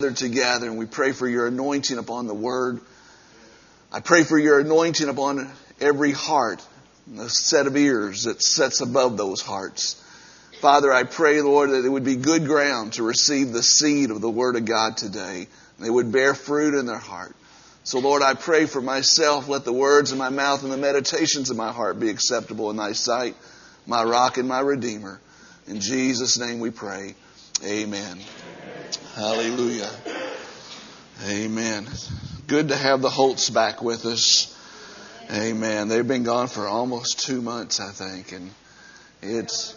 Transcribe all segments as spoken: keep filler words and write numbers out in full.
together, and we pray for your anointing upon the word. I pray for your anointing upon every heart, a set of ears that sets above those hearts. Father, I pray, Lord, that it would be good ground to receive the seed of the word of God today. They would bear fruit in their heart. So, Lord, I pray for myself. Let the words of my mouth and the meditations of my heart be acceptable in thy sight, my rock and my redeemer. In Jesus' name we pray. Amen. Hallelujah. Amen. Good to have the Holtz back with us. Amen. They've been gone for almost two months, I think. And it's,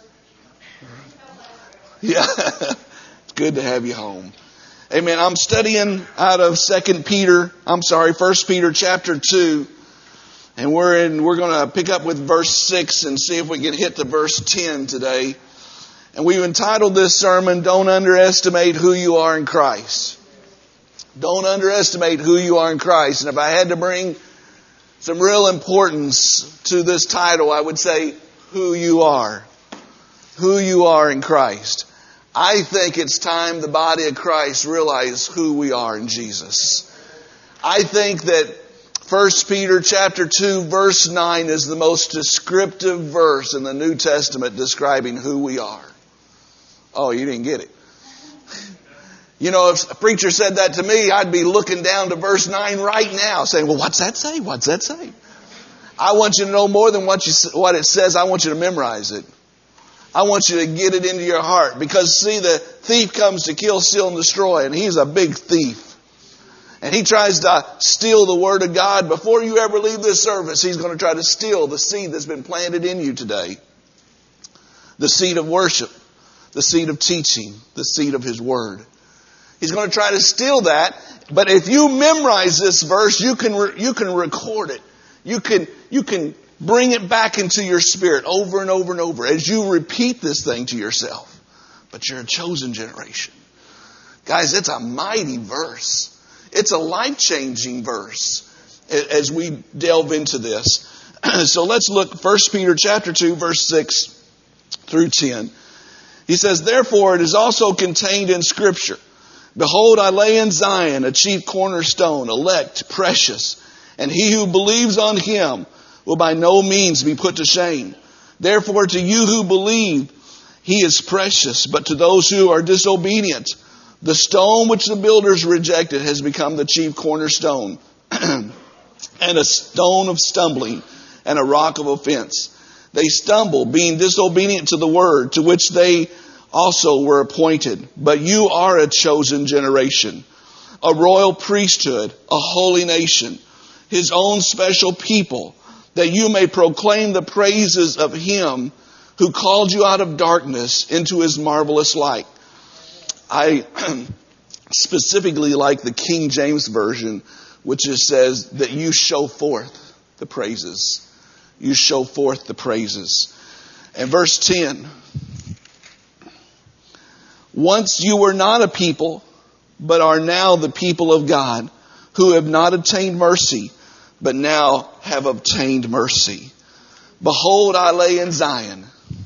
yeah, it's good to have you home. Amen. I'm studying out of Second Peter, I'm sorry, First Peter chapter two. And we're in, we're going to pick up with verse six and see if we can hit the verse ten today. And we've entitled this sermon, Don't Underestimate Who You Are in Christ. Don't underestimate who you are in Christ. And if I had to bring some real importance to this title, I would say who you are. Who you are in Christ. I think it's time the body of Christ realize who we are in Jesus. I think that First Peter chapter two verse nine is the most descriptive verse in the New Testament describing who we are. Oh, you didn't get it. You know, if a preacher said that to me, I'd be looking down to verse nine right now saying, well, what's that say? What's that say? I want you to know more than what you, what it says. I want you to memorize it. I want you to get it into your heart. Because, see, the thief comes to kill, steal, and destroy. And he's a big thief. And he tries to steal the word of God. Before you ever leave this service, he's going to try to steal the seed that's been planted in you today. The seed of worship. The seed of teaching, the seed of His Word. He's going to try to steal that. But if you memorize this verse, you can re- you can record it. You can you can bring it back into your spirit over and over and over as you repeat this thing to yourself. But you're a chosen generation. Guys, it's a mighty verse. It's a life-changing verse as we delve into this. So let's look First Peter chapter two, verse six through ten. He says, therefore it is also contained in Scripture. Behold, I lay in Zion a chief cornerstone, elect, precious. And he who believes on Him will by no means be put to shame. Therefore to you who believe, He is precious. But to those who are disobedient, the stone which the builders rejected has become the chief cornerstone. And a stone of stumbling and a rock of offense. They stumble, being disobedient to the word, to which they also were appointed. But you are a chosen generation, a royal priesthood, a holy nation, His own special people, that you may proclaim the praises of Him who called you out of darkness into His marvelous light. I specifically like the King James Version, which is, says that you show forth the praises. You show forth the praises. And verse ten. Once you were not a people, but are now the people of God, who have not obtained mercy, but now have obtained mercy. Behold, I lay in Zion.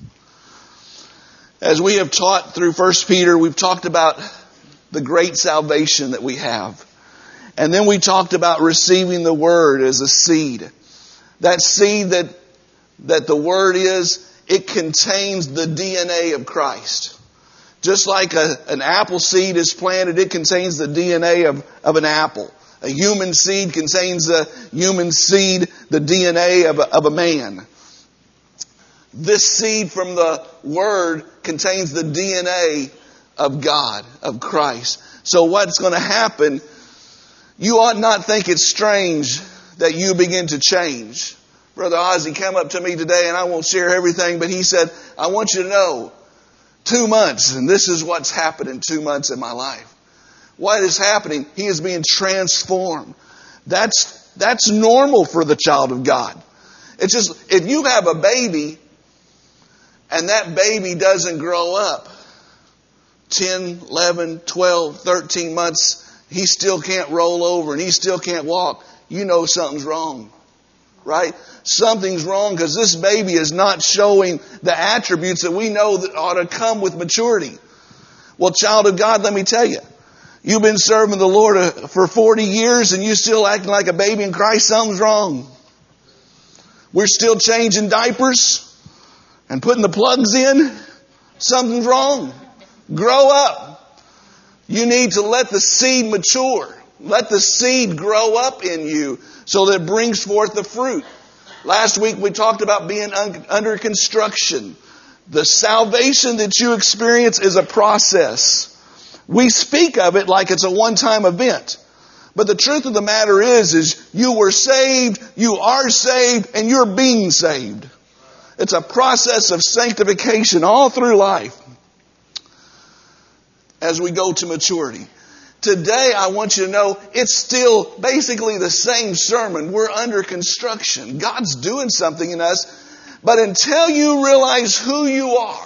As we have taught through First Peter, we've talked about the great salvation that we have. And then we talked about receiving the word as a seed. That seed that, that the word is, it contains the D N A of Christ. Just like a, an apple seed is planted, it contains the D N A of, of an apple. A human seed contains the human seed, the D N A of a, of a man. This seed from the word contains the D N A of God, of Christ. So what's going to happen, you ought not think it's strange that you begin to change. Brother Ozzie came up to me today, and I won't share everything, but he said, I want you to know, two months, and this is what's happened in two months in my life. What is happening? He is being transformed. That's, that's normal for the child of God. It's just, if you have a baby, and that baby doesn't grow up, ten, eleven, twelve, thirteen months, he still can't roll over, and he still can't walk, you know something's wrong. Right? Something's wrong because this baby is not showing the attributes that we know that ought to come with maturity. Well, child of God, let me tell you, You've been serving the Lord for forty years and you still acting like a baby in Christ. Something's wrong. We're still changing diapers and putting the plugs in. Something's wrong. Grow up. You need to let the seed mature. Let the seed grow up in you so that it brings forth the fruit. Last week we talked about being un- under construction. The salvation that you experience is a process. We speak of it like it's a one-time event. But the truth of the matter is, is you were saved, you are saved, and you're being saved. It's a process of sanctification all through life as we go to maturity. Today, I want you to know it's still basically the same sermon. We're under construction. God's doing something in us. But until you realize who you are,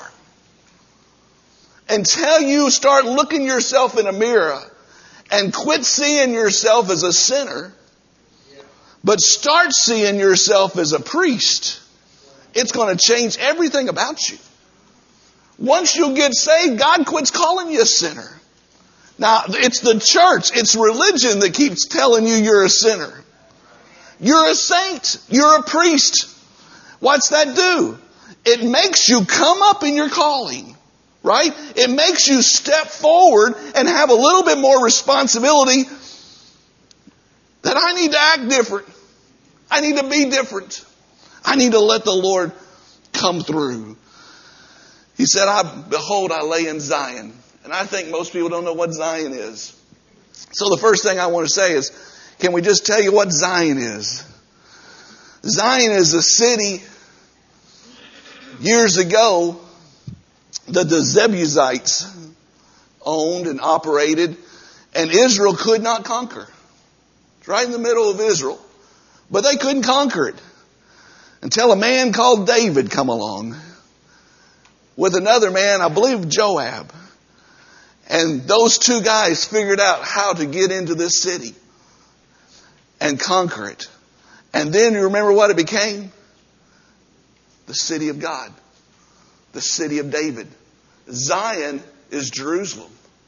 until you start looking yourself in a mirror and quit seeing yourself as a sinner, but start seeing yourself as a priest, it's going to change everything about you. Once you get saved, God quits calling you a sinner. Now, it's the church, it's religion that keeps telling you you're a sinner. You're a saint. You're a priest. What's that do? It makes you come up in your calling. Right? It makes you step forward and have a little bit more responsibility that I need to act different. I need to be different. I need to let the Lord come through. He said, I, behold, I lay in Zion. And I think most people don't know what Zion is. So the first thing I want to say is, can we just tell you what Zion is? Zion is a city years ago that the Jebusites owned and operated, and Israel could not conquer. It's right in the middle of Israel. But they couldn't conquer it until a man called David come along with another man, I believe Joab. And those two guys figured out how to get into this city and conquer it. And then you remember what it became? The city of God. The city of David. Zion is Jerusalem.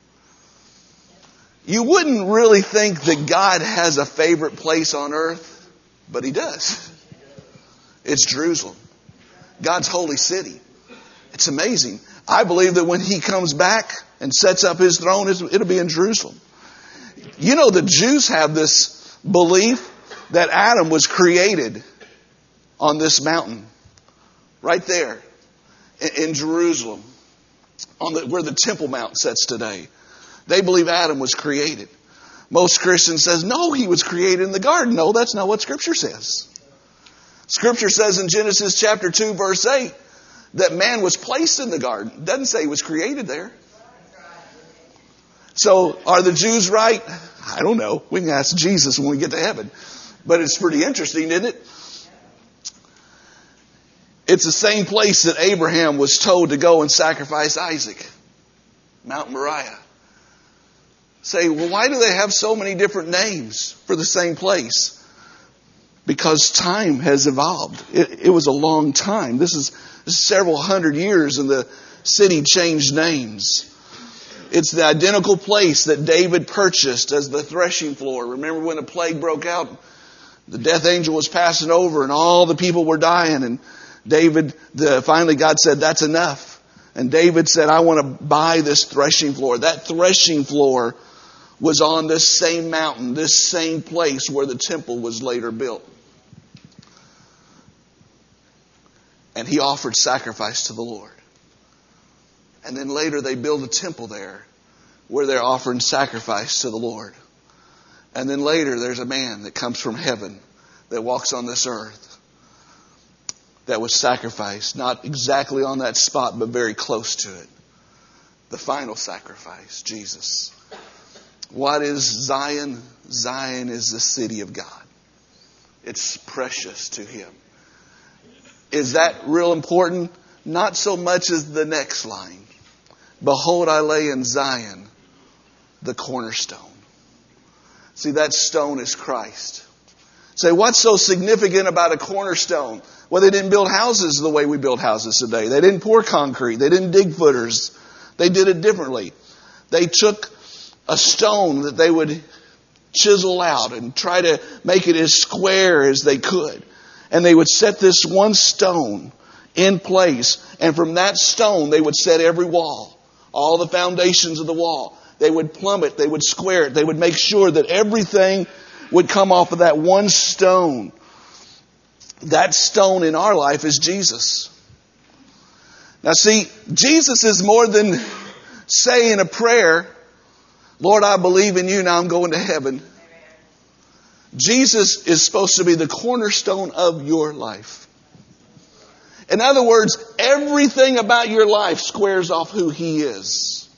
You wouldn't really think that God has a favorite place on earth, but He does. It's Jerusalem. God's holy city. It's amazing. I believe that when He comes back and sets up His throne, it'll be in Jerusalem. You know, the Jews have this belief that Adam was created on this mountain. Right there. In Jerusalem, on the, where the Temple Mount sits today. They believe Adam was created. Most Christians says, no, he was created in the garden. No, that's not what Scripture says. Scripture says in Genesis chapter two, verse eight, that man was placed in the garden. It doesn't say he was created there. So are the Jews right? I don't know. We can ask Jesus when we get to heaven. But it's pretty interesting, isn't it? It's the same place that Abraham was told to go and sacrifice Isaac. Mount Moriah. Say, well, why do they have so many different names for the same place? Because time has evolved. It, it was a long time. This is, this is several hundred years and the city changed names. It's the identical place that David purchased as the threshing floor. Remember when the plague broke out? The death angel was passing over and all the people were dying, and David, the, finally God said, that's enough. And David said, I want to buy this threshing floor. That threshing floor was on this same mountain, this same place where the temple was later built. And he offered sacrifice to the Lord. And then later they build a temple there where they're offering sacrifice to the Lord. And then later there's a man that comes from heaven that walks on this earth that was sacrificed, not exactly on that spot, but very close to it. The final sacrifice, Jesus. What is Zion? Zion is the city of God. It's precious to Him. Is that real important? Not so much as the next line. Behold, I lay in Zion the cornerstone. See, that stone is Christ. Say, what's so significant about a cornerstone? Well, they didn't build houses the way we build houses today. They didn't pour concrete. They didn't dig footers. They did it differently. They took a stone that they would chisel out and try to make it as square as they could. And they would set this one stone in place. And from that stone, they would set every wall, all the foundations of the wall. They would plumb it. They would square it. They would make sure that everything would come off of that one stone. That stone in our life is Jesus. Now see, Jesus is more than saying a prayer, Lord, I believe in you, now I'm going to heaven. Jesus is supposed to be the cornerstone of your life. In other words, everything about your life squares off who He is.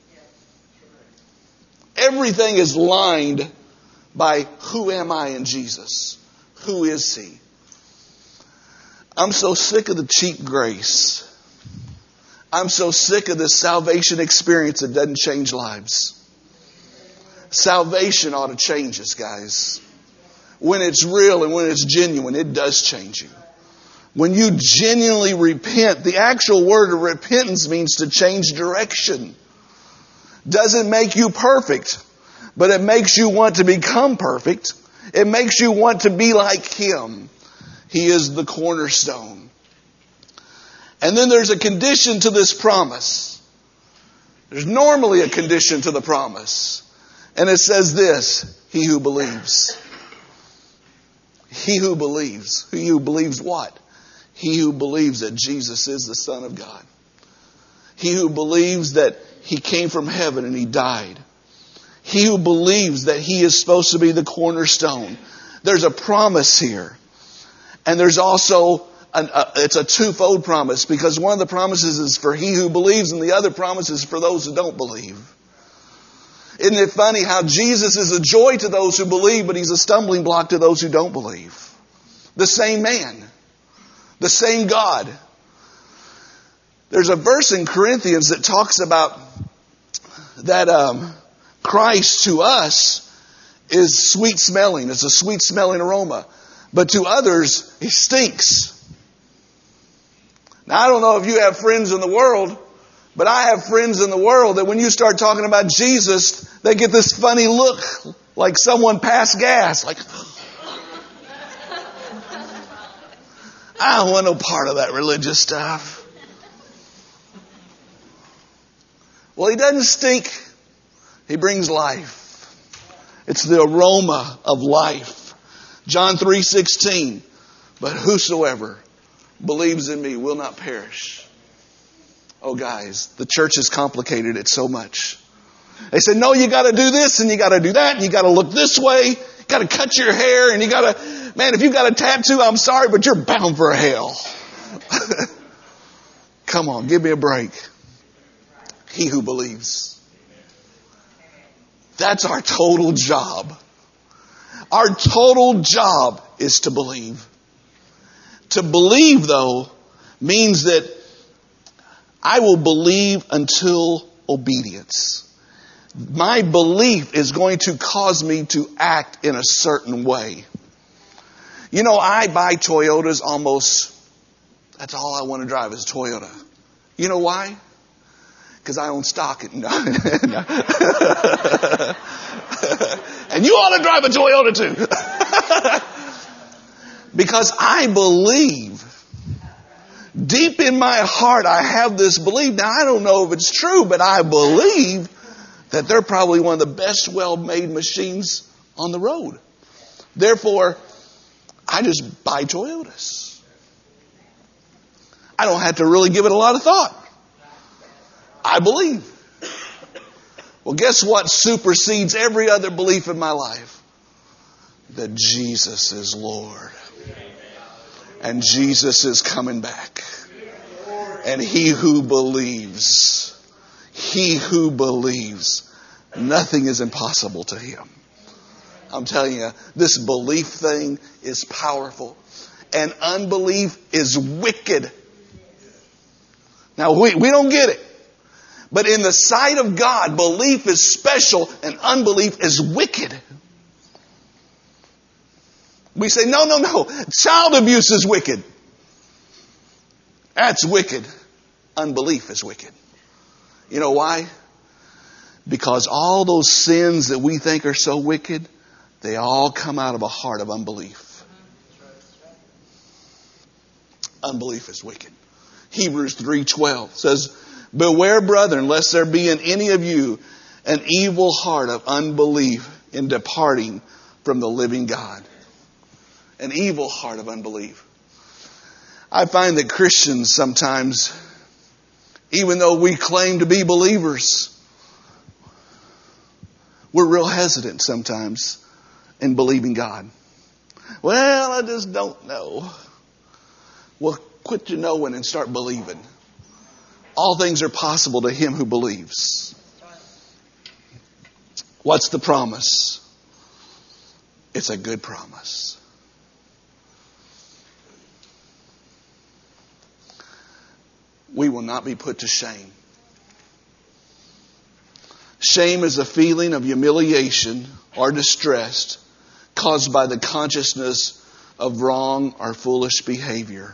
Everything is lined by who am I in Jesus? Who is He? I'm so sick of the cheap grace. I'm so sick of this salvation experience that doesn't change lives. Salvation ought to change us, guys. When it's real and when it's genuine, it does change you. When you genuinely repent, the actual word of repentance means to change direction. Doesn't make you perfect, but it makes you want to become perfect. It makes you want to be like Him. He is the cornerstone. And then there's a condition to this promise. There's normally a condition to the promise. And it says this, he who believes. He who believes. He who believes what? He who believes that Jesus is the Son of God. He who believes that He came from heaven and He died. He who believes that He is supposed to be the cornerstone. There's a promise here. And there's also, an, uh, it's a twofold promise, because one of the promises is for he who believes and the other promise is for those who don't believe. Isn't it funny how Jesus is a joy to those who believe, but He's a stumbling block to those who don't believe? The same man. The same God. There's a verse in Corinthians that talks about that um, Christ to us is sweet smelling. It's a sweet smelling aroma. But to others, He stinks. Now, I don't know if you have friends in the world, but I have friends in the world that when you start talking about Jesus, they get this funny look like someone passed gas. Like, I don't want no part of that religious stuff. Well, He doesn't stink. He brings life. It's the aroma of life. John three sixteen, but whosoever believes in me will not perish. Oh guys, the church has complicated it so much. They said, no, you got to do this and you got to do that and you got to look this way. You got to cut your hair and you got to, man, if you got a tattoo, I'm sorry, but you're bound for hell. Come on, give me a break. He who believes. That's our total job. Our total job is to believe. To believe, though, means that I will believe until obedience. My belief is going to cause me to act in a certain way. You know, I buy Toyotas almost, that's all I want to drive is Toyota. You know why? Because I own stock in no, no. And you ought to drive a Toyota too. Because I believe, deep in my heart, I have this belief. Now, I don't know if it's true, but I believe that they're probably one of the best well-made machines on the road. Therefore, I just buy Toyotas. I don't have to really give it a lot of thought. I believe. Well, guess what supersedes every other belief in my life? That Jesus is Lord. And Jesus is coming back. And he who believes, he who believes, nothing is impossible to him. I'm telling you, this belief thing is powerful. And unbelief is wicked. Now, we, we don't get it. But in the sight of God, belief is special and unbelief is wicked. We say, no, no, no. Child abuse is wicked. That's wicked. Unbelief is wicked. You know why? Because all those sins that we think are so wicked, they all come out of a heart of unbelief. Unbelief is wicked. Hebrews three twelve says, beware, brethren, lest there be in any of you an evil heart of unbelief in departing from the living God. An evil heart of unbelief. I find that Christians sometimes, even though we claim to be believers, we're real hesitant sometimes in believing God. Well, I just don't know. Well, quit your knowing and start believing. All things are possible to him who believes. What's the promise? It's a good promise. We will not be put to shame. Shame is a feeling of humiliation or distress caused by the consciousness of wrong or foolish behavior.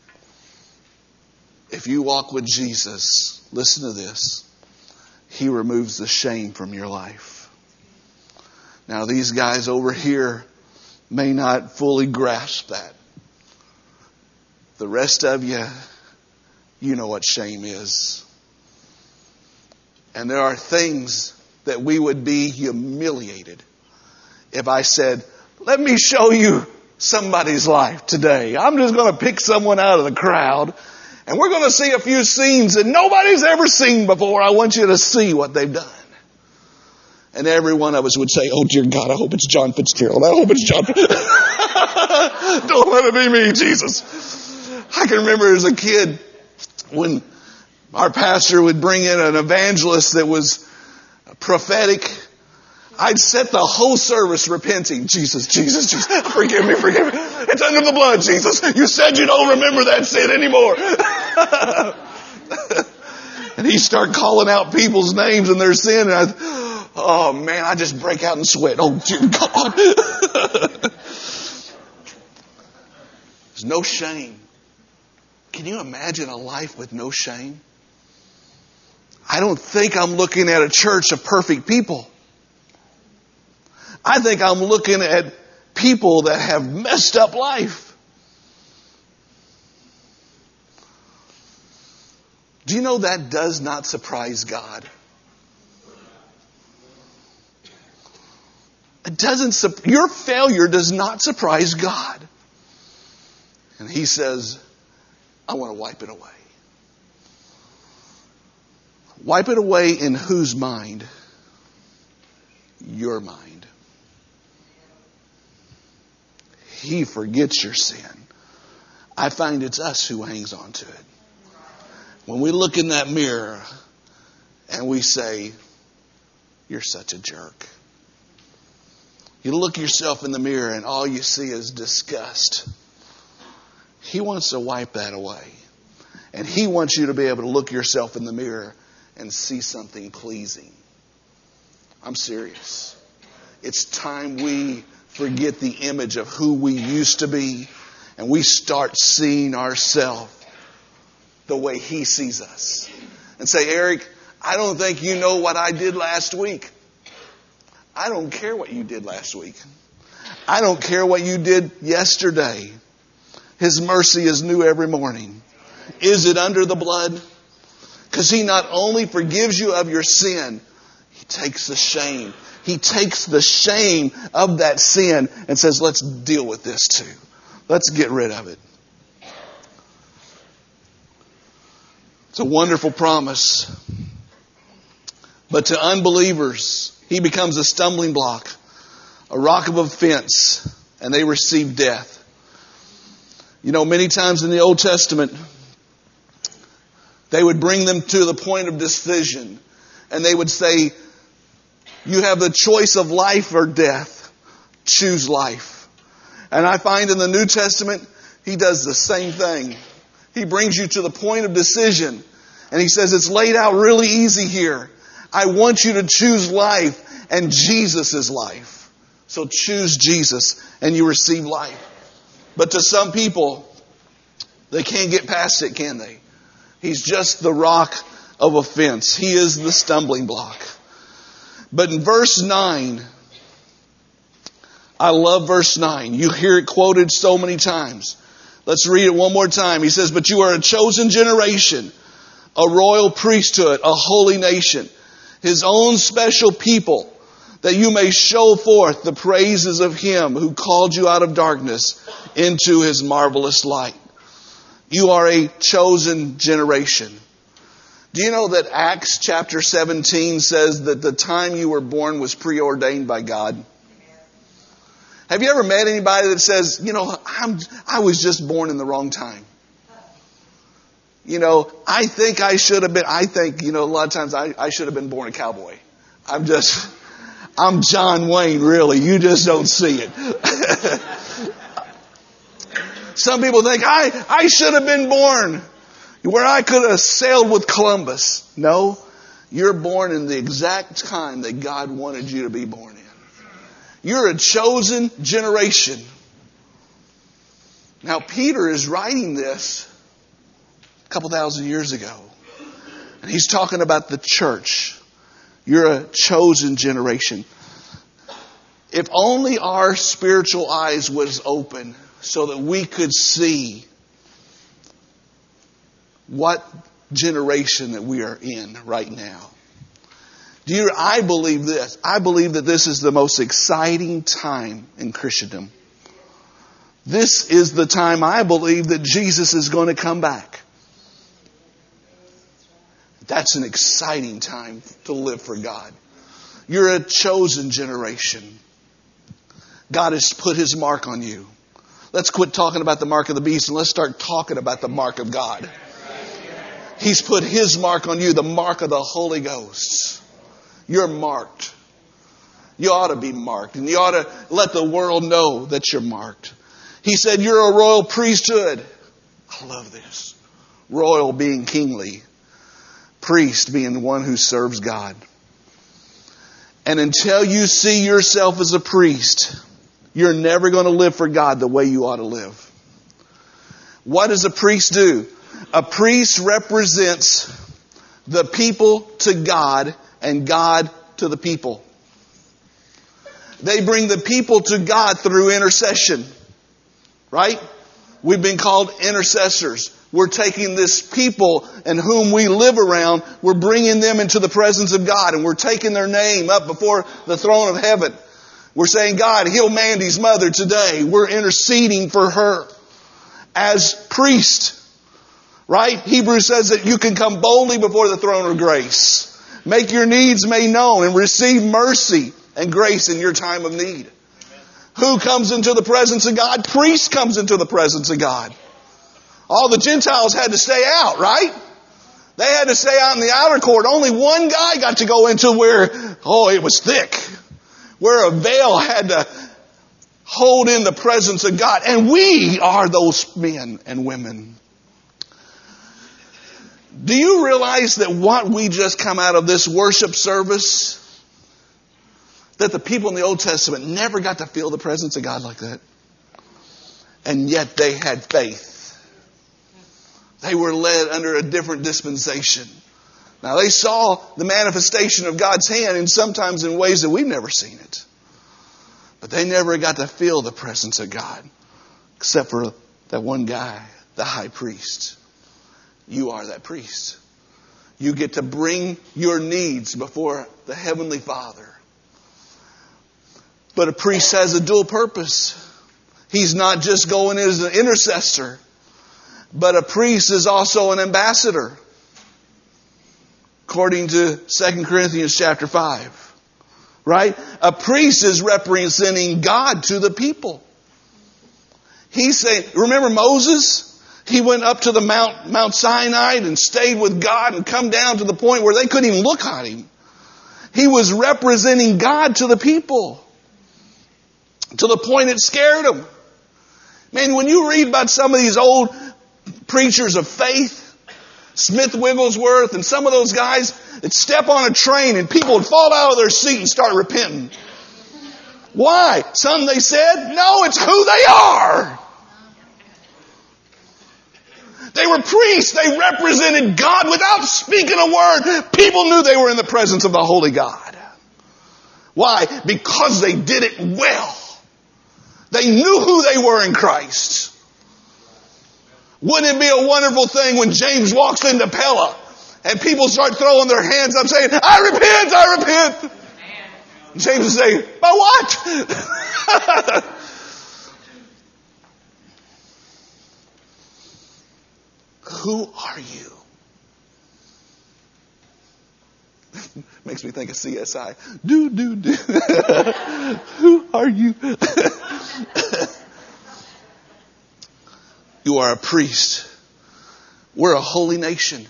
If you walk with Jesus, listen to this, he removes the shame from your life. Now, these guys over here may not fully grasp that. The rest of you, you know what shame is. And there are things that we would be humiliated if I said, let me show you somebody's life today. I'm just going to pick someone out of the crowd and we're going to see a few scenes that nobody's ever seen before. I want you to see what they've done. And every one of us would say, oh dear God, I hope it's John Fitzgerald. I hope it's John. Don't let it be me, Jesus. I can remember as a kid when our pastor would bring in an evangelist that was prophetic. I'd set the whole service repenting. Jesus, Jesus, Jesus, forgive me, forgive me. It's under the blood, Jesus. You said you don't remember that sin anymore. And he'd start calling out people's names and their sin. And I, oh man, I just break out in sweat. Oh dear God. There's no shame. Can you imagine a life with no shame? I don't think I'm looking at a church of perfect people. I think I'm looking at people that have messed up life. Do you know that does not surprise God? It doesn't. Your failure does not surprise God. And he says, I want to wipe it away. Wipe it away in whose mind? Your mind. He forgets your sin. I find it's us who hangs on to it. When we look in that mirror and we say, you're such a jerk. You look yourself in the mirror and all you see is disgust. He wants to wipe that away. And he wants you to be able to look yourself in the mirror and see something pleasing. I'm serious. It's time we forget the image of who we used to be and we start seeing ourselves the way he sees us. And say, Eric, I don't think you know what I did last week. I don't care what you did last week. I don't care what you did yesterday. His mercy is new every morning. Is it under the blood? Because he not only forgives you of your sin, he takes the shame. He takes the shame of that sin and says, let's deal with this too. Let's get rid of it. It's a wonderful promise. But to unbelievers, he becomes a stumbling block, a rock of offense, and they receive death. You know, many times in the Old Testament, they would bring them to the point of decision. And they would say, you have the choice of life or death. Choose life. And I find in the New Testament, he does the same thing. He brings you to the point of decision. And he says, it's laid out really easy here. I want you to choose life, and Jesus is life. So choose Jesus and you receive life. But to some people, they can't get past it, can they? He's just the rock of offense. He is the stumbling block. But in verse nine, I love verse nine. You hear it quoted so many times. Let's read it one more time. He says, but you are a chosen generation, a royal priesthood, a holy nation, His own special people, that you may show forth the praises of Him who called you out of darkness into His marvelous light. You are a chosen generation. Do you know that Acts chapter seventeen says that the time you were born was preordained by God? Have you ever met anybody that says, you know, I'm, I was just born in the wrong time? You know, I think I should have been, I think, you know, a lot of times I, I should have been born a cowboy. I'm just, I'm John Wayne, really. You just don't see it. Some people think, I, I should have been born where I could have sailed with Columbus. No, you're born in the exact time that God wanted you to be born in. You're a chosen generation. Now, Peter is writing this a couple thousand years ago. And he's talking about the church. You're a chosen generation. If only our spiritual eyes was open so that we could see what generation that we are in right now. Do you, I believe this. I believe that this is the most exciting time in Christendom. This is the time I believe that Jesus is going to come back. That's an exciting time to live for God. You're a chosen generation. God has put His mark on you. Let's quit talking about the mark of the beast and let's start talking about the mark of God. He's put His mark on you, the mark of the Holy Ghost. You're marked. You ought to be marked. And you ought to let the world know that you're marked. He said you're a royal priesthood. I love this. Royal being kingly. Priest being one who serves God. And until you see yourself as a priest, you're never going to live for God the way you ought to live. What does a priest do? A priest represents the people to God and God to the people. They bring the people to God through intercession. Right? We've been called intercessors. We're taking this people and whom we live around, we're bringing them into the presence of God, and we're taking their name up before the throne of heaven. We're saying, God, heal Mandy's mother today. We're interceding for her as priest. Right? Hebrews says that you can come boldly before the throne of grace. Make your needs made known and receive mercy and grace in your time of need. Amen. Who comes into the presence of God? Priest comes into the presence of God. All the Gentiles had to stay out, right? They had to stay out in the outer court. Only one guy got to go into where, oh, it was thick. Where a veil had to hold in the presence of God. And we are those men and women. Do you realize that what we just come out of this worship service, that the people in the Old Testament never got to feel the presence of God like that? And yet they had faith. They were led under a different dispensation. Now they saw the manifestation of God's hand, and sometimes in ways that we've never seen it. But they never got to feel the presence of God. Except for that one guy, the high priest. You are that priest. You get to bring your needs before the Heavenly Father. But a priest has a dual purpose. He's not just going as an intercessor, but a priest is also an ambassador. According to Second Corinthians chapter five. Right? A priest is representing God to the people. He's saying, remember Moses? He went up to the Mount, Mount Sinai and stayed with God and come down to the point where they couldn't even look at him. He was representing God to the people. To the point it scared them. Man, when you read about some of these old preachers of faith, Smith Wigglesworth and some of those guys that step on a train and people would fall out of their seat and start repenting. Why? Some they said, no, it's who they are. They were priests. They represented God without speaking a word. People knew they were in the presence of the Holy God. Why? Because they did it well. They knew who they were in Christ. Wouldn't it be a wonderful thing when James walks into Pella and people start throwing their hands up saying, I repent, I repent. And James would say, by what? Who are you? Makes me think of C S I. Do, do, do. Who are you? You are a priest. We're a holy nation.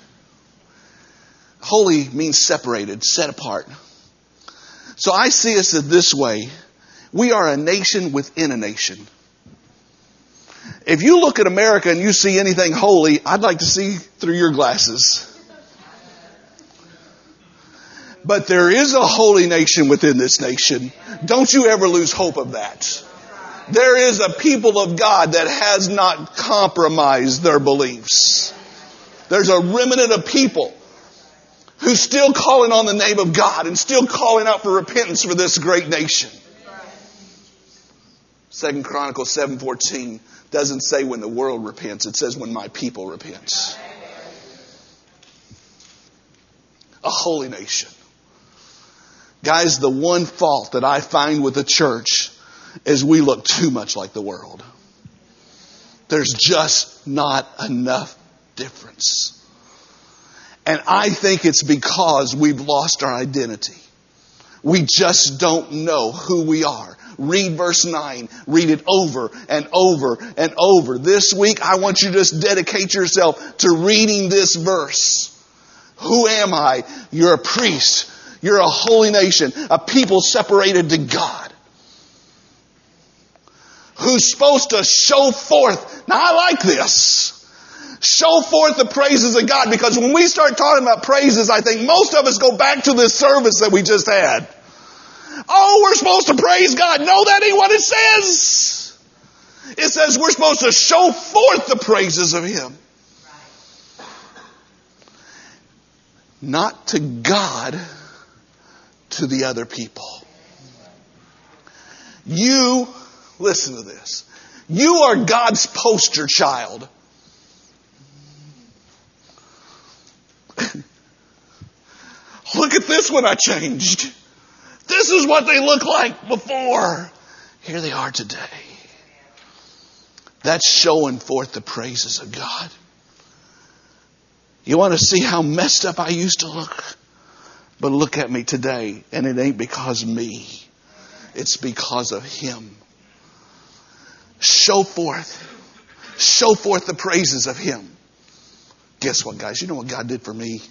Holy means separated, set apart. So I see us this way. We are a nation within a nation. If you look at America and you see anything holy, I'd like to see through your glasses. But there is a holy nation within this nation. Don't you ever lose hope of that. There is a people of God that has not compromised their beliefs. There's a remnant of people who's still calling on the name of God and still calling out for repentance for this great nation. Second Chronicles seven fourteen doesn't say when the world repents. It says when my people repents. A holy nation. Guys, the one fault that I find with the church is we look too much like the world. There's just not enough difference. And I think it's because we've lost our identity. We just don't know who we are. Read verse nine. Read it over and over and over. This week, I want you to just dedicate yourself to reading this verse. Who am I? You're a priest. You're a holy nation. A people separated to God. Who's supposed to show forth. Now, I like this. Show forth the praises of God. Because when we start talking about praises, I think most of us go back to this service that we just had. Oh, we're supposed to praise God. No, that ain't what it says. It says we're supposed to show forth the praises of Him. Not to God, to the other people. You, listen to this. You are God's poster child. Look at this one I changed. This is what they looked like before. Here they are today. That's showing forth the praises of God. You want to see how messed up I used to look? But look at me today. And it ain't because of me. It's because of Him. Show forth. Show forth the praises of Him. Guess what, guys? You know what God did for me?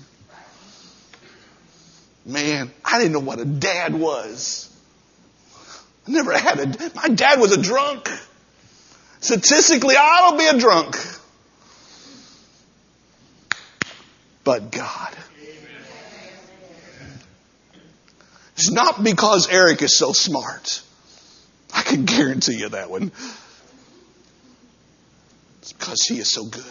Man, I didn't know what a dad was. I never had a... My dad was a drunk. Statistically, I don't be a drunk. But God. It's not because Eric is so smart. I can guarantee you that one. It's because He is so good.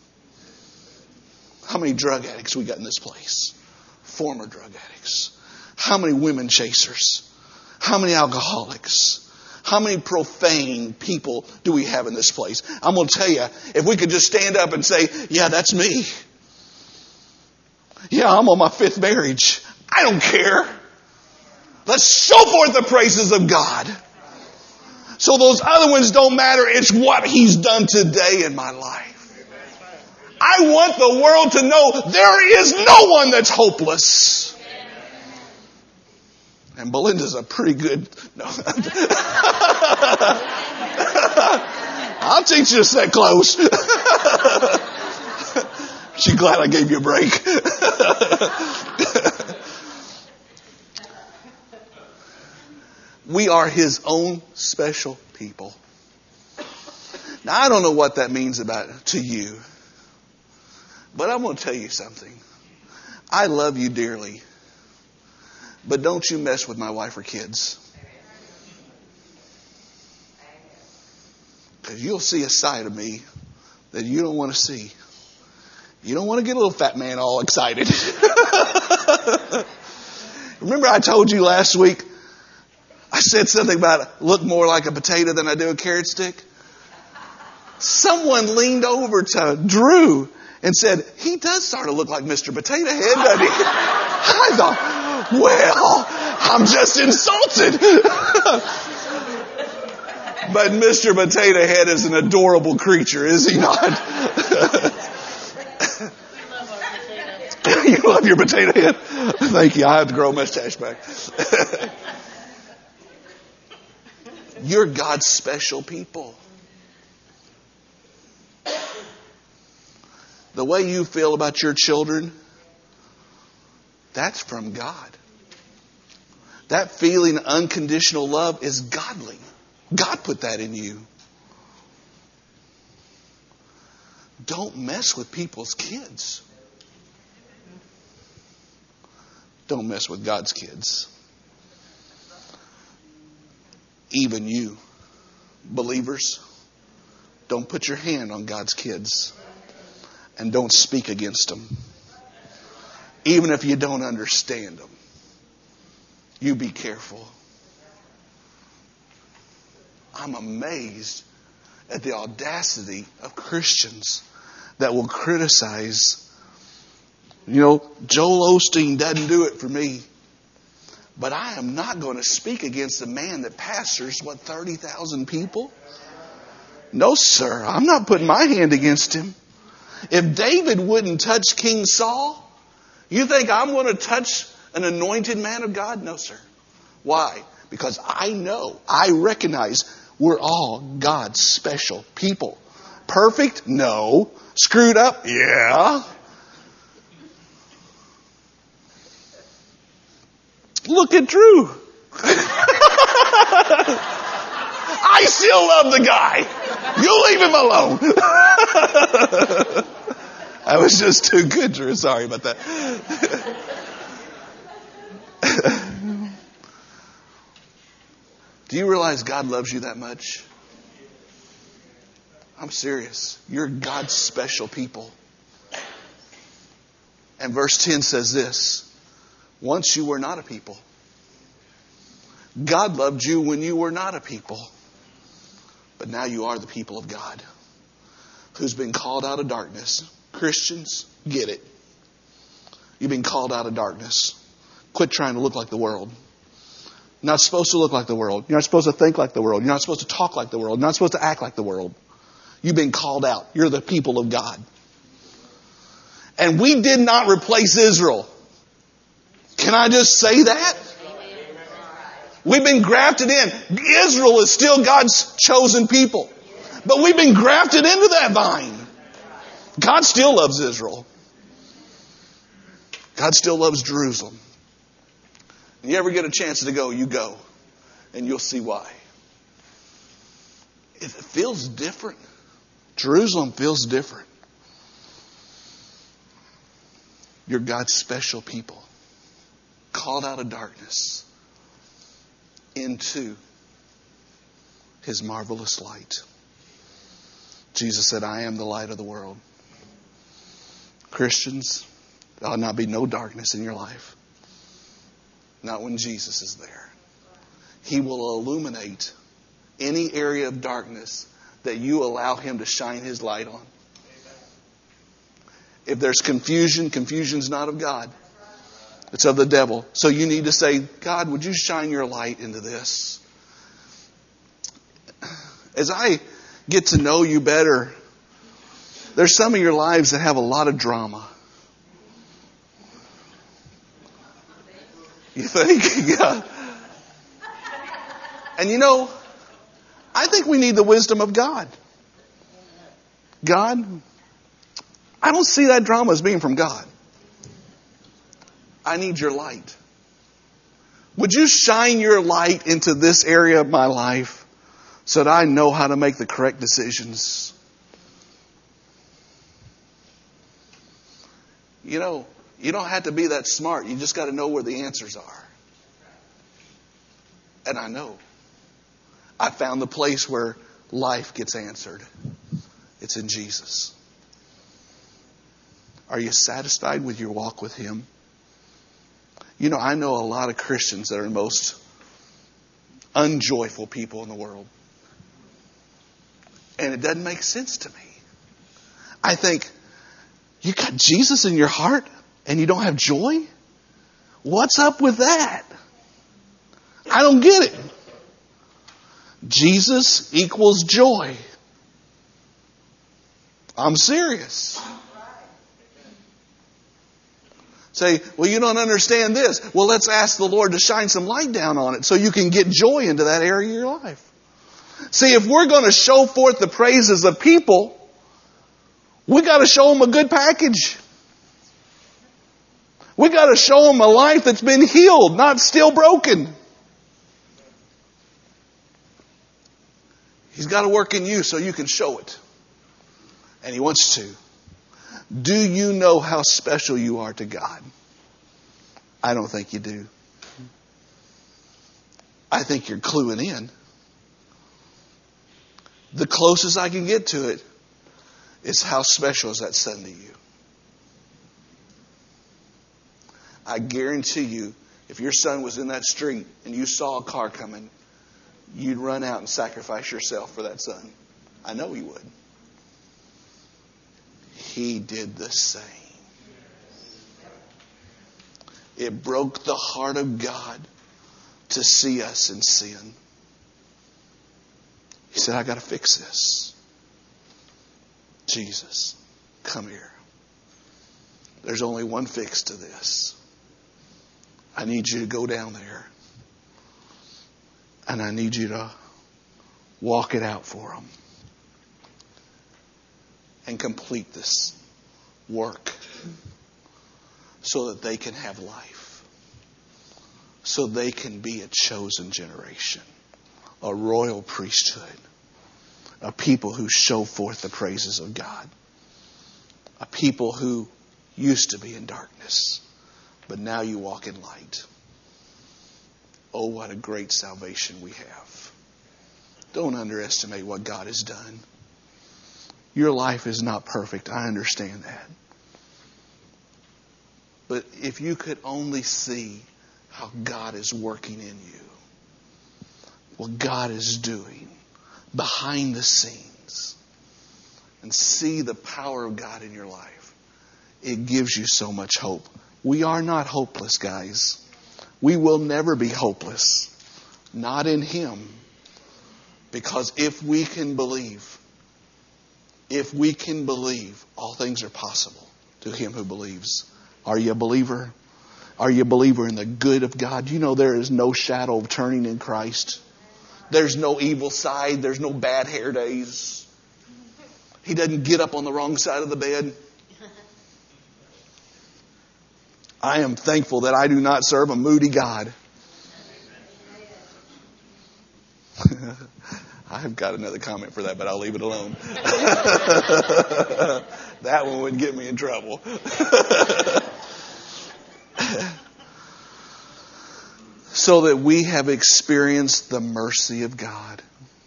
How many drug addicts we got in this place? Former drug addicts. How many women chasers? How many alcoholics? How many profane people do we have in this place? I'm going to tell you, if we could just stand up and say, yeah, that's me. Yeah, I'm on my fifth marriage. I don't care. Let's show forth the praises of God. So those other ones don't matter. It's what He's done today in my life. I want the world to know there is no one that's hopeless. And Belinda's a pretty good... No. I'll teach you to sit close. She's glad I gave you a break. We are His own special people. Now, I don't know what that means about to you. But I'm going to tell you something. I love you dearly. But don't you mess with my wife or kids. Because you'll see a side of me that you don't want to see. You don't want to get a little fat man all excited. Remember I told you last week said something about look more like a potato than I do a carrot stick. Someone leaned over to Drew and said, he does sort of look like Mister Potato Head, doesn't he? I thought, well, I'm just insulted. But Mister Potato Head is an adorable creature, is he not? You love your potato head? Thank you. I have to grow a mustache back. You're God's special people. The way you feel about your children, that's from God. That feeling of unconditional love is godly. God put that in you. Don't mess with people's kids. Don't mess with God's kids. Even you, believers, don't put your hand on God's kids. And don't speak against them. Even if you don't understand them. You be careful. I'm amazed at the audacity of Christians that will criticize. You know, Joel Osteen doesn't do it for me. But I am not going to speak against a man that pastors, what, thirty thousand people? No, sir. I'm not putting my hand against him. If David wouldn't touch King Saul, you think I'm going to touch an anointed man of God? No, sir. Why? Because I know, I recognize we're all God's special people. Perfect? No. Screwed up? Yeah. Look at Drew. I still love the guy. You leave him alone. I was just too good, Drew. Sorry about that. Do you realize God loves you that much? I'm serious. You're God's special people. And verse ten says this. Once you were not a people. God loved you when you were not a people. But now you are the people of God. Who's been called out of darkness. Christians, get it. You've been called out of darkness. Quit trying to look like the world. You're not supposed to look like the world. You're not supposed to think like the world. You're not supposed to talk like the world. You're not supposed to act like the world. You've been called out. You're the people of God. And we did not replace Israel. Can I just say that? We've been grafted in. Israel is still God's chosen people. But we've been grafted into that vine. God still loves Israel. God still loves Jerusalem. And you ever get a chance to go, you go. And you'll see why. It feels different. Jerusalem feels different. You're God's special people. Called out of darkness into His marvelous light. Jesus said, I am the light of the world. Christians, there ought not be no darkness in your life. Not when Jesus is there. He will illuminate any area of darkness that you allow Him to shine His light on. If there's confusion, confusion's not of God. It's of the devil. So you need to say, God, would you shine your light into this? As I get to know you better, there's some of your lives that have a lot of drama. You think? Yeah. And you know, I think we need the wisdom of God. God, I don't see that drama as being from God. I need your light. Would you shine your light into this area of my life so that I know how to make the correct decisions? You know, you don't have to be that smart. You just got to know where the answers are. And I know. I found the place where life gets answered. It's in Jesus. Are you satisfied with your walk with Him? You know, I know a lot of Christians that are most unjoyful people in the world. And it doesn't make sense to me. I think, you got Jesus in your heart and you don't have joy? What's up with that? I don't get it. Jesus equals joy. I'm serious. Say, well, you don't understand this. Well, let's ask the Lord to shine some light down on it so you can get joy into that area of your life. See, if we're going to show forth the praises of people, we got to show them a good package. We got to show them a life that's been healed, not still broken. He's got to work in you so you can show it. And He wants to. Do you know how special you are to God? I don't think you do. I think you're cluing in. The closest I can get to it is how special is that son to you? I guarantee you, if your son was in that street and you saw a car coming, you'd run out and sacrifice yourself for that son. I know you would. He did the same. It broke the heart of God to see us in sin. He said, I got to fix this. Jesus, come here. There's only one fix to this. I need you to go down there. And I need you to walk it out for them. And complete this work so that they can have life. So they can be a chosen generation. A royal priesthood. A people who show forth the praises of God. A people who used to be in darkness. But now you walk in light. Oh, what a great salvation we have. Don't underestimate what God has done. Your life is not perfect. I understand that. But if you could only see how God is working in you, what God is doing behind the scenes, and see the power of God in your life, it gives you so much hope. We are not hopeless, guys. We will never be hopeless. Not in Him. Because if we can believe, if we can believe, all things are possible to him who believes. Are you a believer? Are you a believer in the good of God? You know there is no shadow of turning in Christ. There's no evil side. There's no bad hair days. He doesn't get up on the wrong side of the bed. I am thankful that I do not serve a moody God. I've got another comment for that, but I'll leave it alone. That one would get me in trouble. So that we have experienced the mercy of God.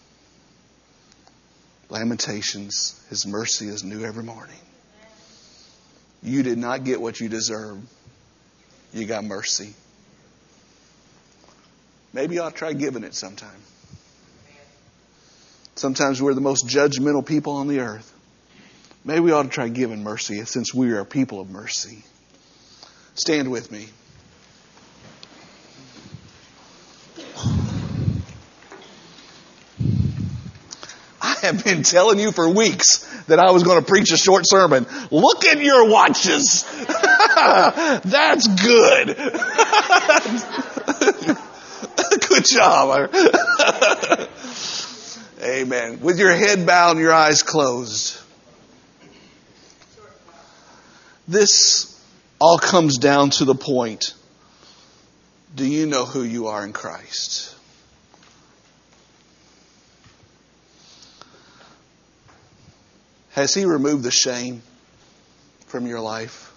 Lamentations, His mercy is new every morning. You did not get what you deserved. You got mercy. Maybe you ought to try giving it sometime. Sometimes we're the most judgmental people on the earth. Maybe we ought to try giving mercy since we are a people of mercy. Stand with me. I have been telling you for weeks that I was going to preach a short sermon. Look at your watches. That's good. Good job. Amen. With your head bowed and your eyes closed. This all comes down to the point. Do you know who you are in Christ? Has He removed the shame from your life?